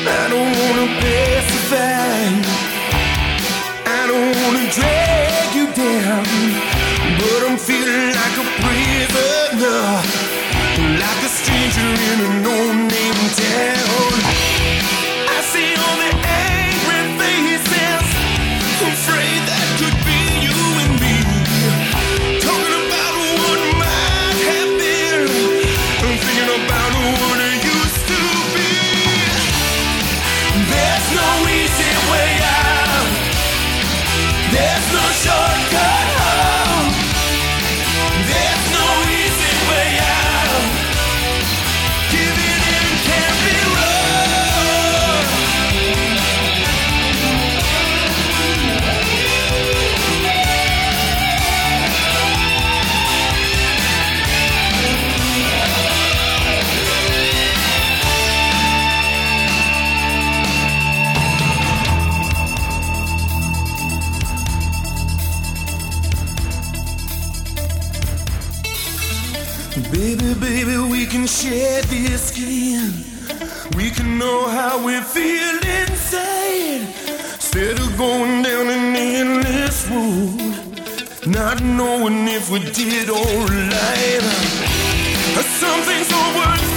I don't wanna pacify. I don't wanna drag you down, but I'm feeling like a prisoner, like a stranger in a no-name town. I see all the angry faces, afraid that could be you and me, talking about what might have been, and thinking about what it used to be. There's no easy way out. There's no shortcut home. There's no easy way out. Giving in can't be wrong. Baby, baby, we can share this skin. We can know how we feel inside, instead of going down an endless road, not knowing if we did alright. Some things are worth